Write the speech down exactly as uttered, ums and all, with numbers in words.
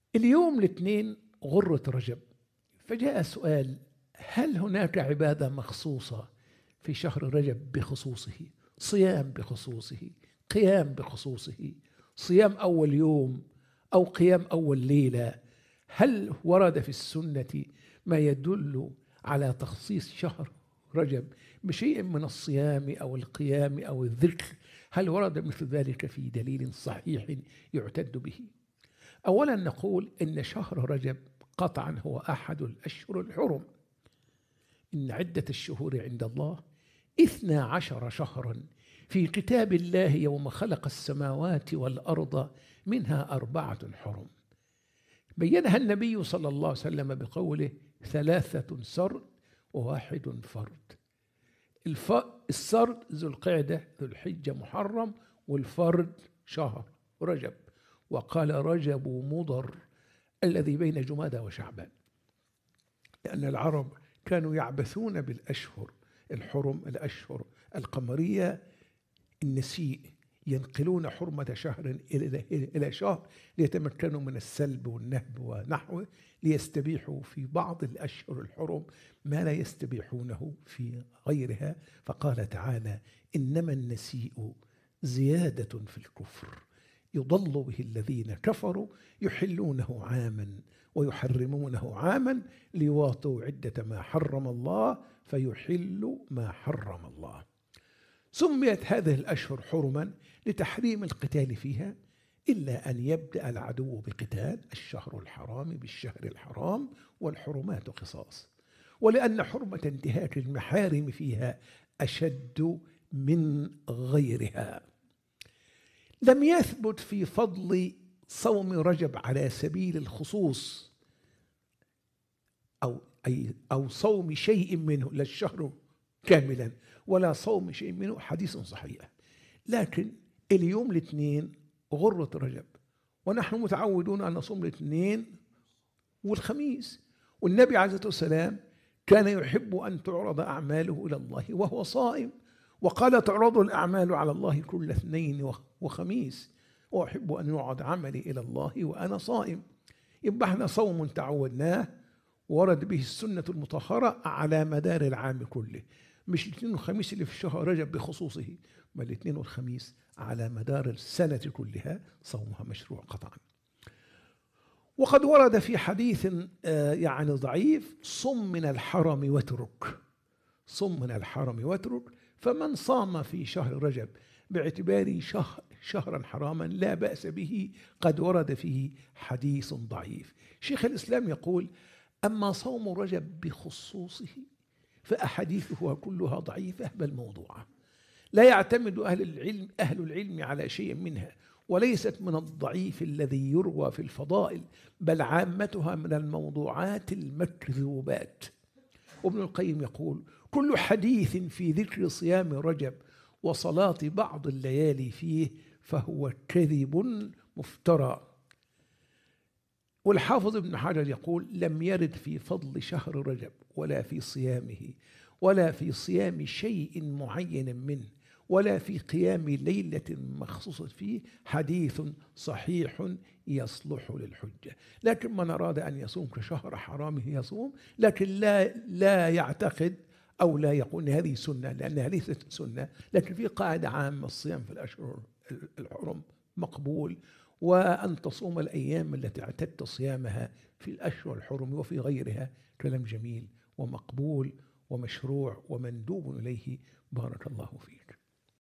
اليوم الاثنين غرة رجب، فجاء سؤال: هل هناك عبادة مخصوصة في شهر رجب بخصوصه؟ صيام بخصوصه، قيام بخصوصه، صيام أول يوم أو قيام أول ليلة؟ هل ورد في السنة ما يدل على تخصيص شهر رجب بشيء من الصيام أو القيام أو الذكر؟ هل ورد مثل ذلك في دليل صحيح يعتد به؟ أولا نقول إن شهر رجب قطعا هو أحد الأشهر الحرم. إن عدة الشهور عند الله اثنا عشر شهرا في كتاب الله يوم خلق السماوات والأرض، منها أربعة حرم. بينها النبي صلى الله عليه وسلم بقوله: ثلاثة سرد وواحد فرد. السرد ذو القعدة، ذو الحجة، محرم، والفرد شهر رجب. وقال: رجب مضر الذي بين جمادى وشعبان، لأن العرب كانوا يعبثون بالأشهر الحرم، الأشهر القمرية، النسيء، ينقلون حرمة شهر إلى شهر ليتمكنوا من السلب والنهب ونحوه، ليستبيحوا في بعض الأشهر الحرم ما لا يستبيحونه في غيرها. فقال تعالى: إنما النسيء زيادة في الكفر يضل به الذين كفروا يحلونه عاما ويحرمونه عاما ليواطوا عدة ما حرم الله فيحلوا ما حرم الله. سميت هذه الأشهر حرما لتحريم القتال فيها، إلا أن يبدأ العدو بقتال الشهر الحرام بالشهر الحرام، والحرمات قصاص، ولأن حرمة انتهاك المحارم فيها أشد من غيرها. لم يثبت في فضل صوم رجب على سبيل الخصوص أو أي أو صوم شيء منه، لا الشهر كاملا ولا صوم شيء منه، حديث صحيح. لكن اليوم الاثنين غرة رجب، ونحن متعودون أن نصوم الاثنين والخميس، والنبي عليه الصلاة والسلام كان يحب أن تعرض أعماله إلى الله وهو صائم، وقال: تعرض الأعمال على الله كل اثنين وخميس، وأحب أن يعرض عملي إلى الله وأنا صائم. يبقى احنا صوم تعودناه ورد به السنة المطهرة على مدار العام كله، مش الاثنين والخميس اللي في شهر رجب بخصوصه، بل الاثنين والخميس على مدار السنة كلها صومها مشروع قطعا. وقد ورد في حديث يعني ضعيف: صم من الحرم واترك، صم من الحرم واترك. فمن صام في شهر رجب باعتباره شهر شهرا حراما لا بأس به، قد ورد فيه حديث ضعيف. شيخ الإسلام يقول: أما صوم رجب بخصوصه فأحاديثه كلها ضعيفة بل موضوعة، لا يعتمد أهل العلم أهل العلم على شيء منها، وليست من الضعيف الذي يروى في الفضائل، بل عامتها من الموضوعات المكذوبات. وابن القيم يقول: كل حديث في ذكر صيام رجب وصلاة بعض الليالي فيه فهو كذب مفترى. والحافظ ابن حجر يقول: لم يرد في فضل شهر رجب ولا في صيامه ولا في صيام شيء معين منه ولا في قيام ليلة مخصوصة فيه حديث صحيح يصلح للحجة. لكن من أراد أن يصوم كشهر حرامه يصوم، لكن لا لا يعتقد أو لا يقول أن هذه سنة، لأنها ليست سنة. لكن في قاعدة عامة: الصيام في الأشهر الحرم مقبول، وأن تصوم الأيام التي اعتدت صيامها في الأشهر الحرم وفي غيرها كلام جميل ومقبول ومشروع ومندوب إليه. بارك الله فيك.